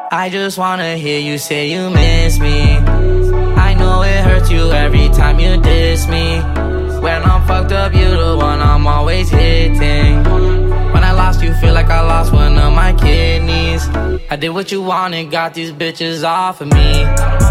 I just wanna hear you say you miss me. I know it hurts you every time you diss me. When I'm fucked up, you the one I'm always hitting. When I lost you, feel like I lost one of my kidneys. I did what you wanted, got these bitches off of me.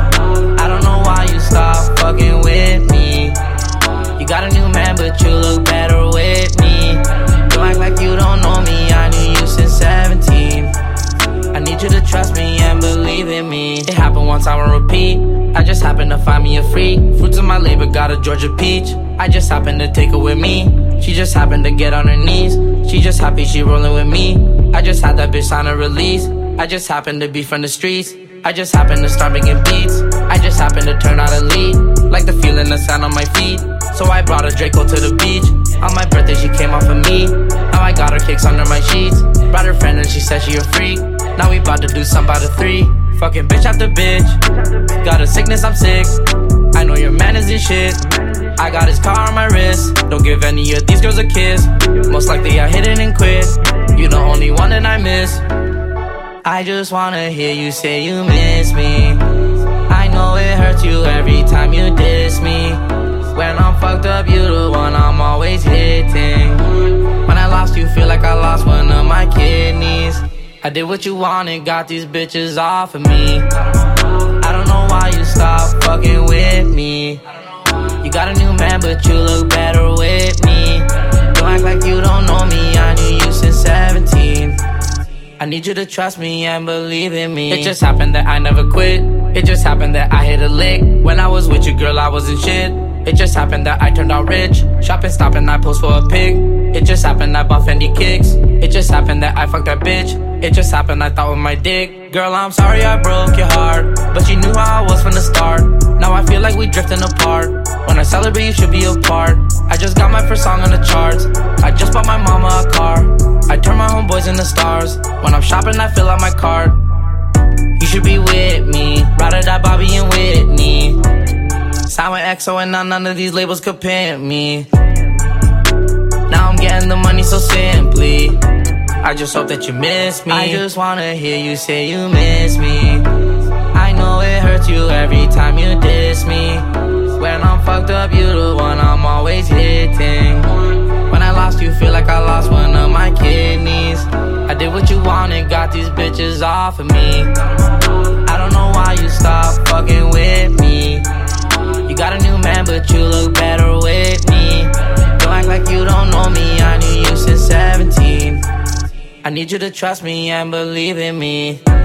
I don't know why you stopped fucking with me. You got a new man, but you look better with me. Don't act like you don't know me, I knew you since 17. I need you to trust me and believe in me. It happened once, I won't repeat. I just happened to find me a freak. Fruits of my labor, got a Georgia peach. I just happened to take her with me. She just happened to get on her knees. She just happy she rolling with me. I just had that bitch sign a release. I just happened to be from the streets. I just happened to start making beats. I just happened to turn out a lead. Like the feeling of sand on my feet. So I brought a Draco to the beach. On my birthday she came off of me. Now I got her kicks under my sheets. Brought her friend and she said she a freak. Now we bout to do some by the 3. Fucking bitch after bitch. Got a sickness, I'm sick. I know your man isn't shit. I got his car on my wrist. Don't give any of these girls a kiss. Most likely I hit it and quit. You the only one that I miss. I just wanna hear you say you miss me. I know it hurts you every time you diss me. When I'm fucked up, you the one I'm always hitting. When I lost you, feel like I lost one of my kidneys. I did what you wanted, got these bitches off of me. I don't know why you stopped fucking with me. You got a new man, but you look better with me. Don't act like you don't know me, I knew you since 17. I need you to trust me and believe in me. It just happened that I never quit. It just happened that I hit a lick. When I was with you, girl, I wasn't shit. It just happened that I turned out rich. Shopping, stopping, I post for a pic. It just happened I bought Fendi kicks. It just happened that I fucked that bitch. It just happened I thought with my dick. Girl, I'm sorry I broke your heart, but you knew how I was from the start. Now I feel like we drifting apart. When I celebrate, you should be a part. I just got my first song on the charts. I just bought my mama a car. I turn my homeboys into stars. When I'm shopping, I fill out my cart. You should be with me. Ride or die, Bobby and Whitney. Sign with EXO and now none of these labels could pimp me. Now I'm getting the money so simply. I just hope that you miss me. I just wanna hear you say you miss me. I know it hurts you every time you diss me. When I'm fucked up, you the one I'm always hitting. When I lost you, feel like I lost one of my kidneys. I did what you wanted, got these bitches off of me. I don't know why you stopped fucking with me. You got a new man, but you look better with me. Don't act like you don't know me, I knew you since 17. I need you to trust me and believe in me.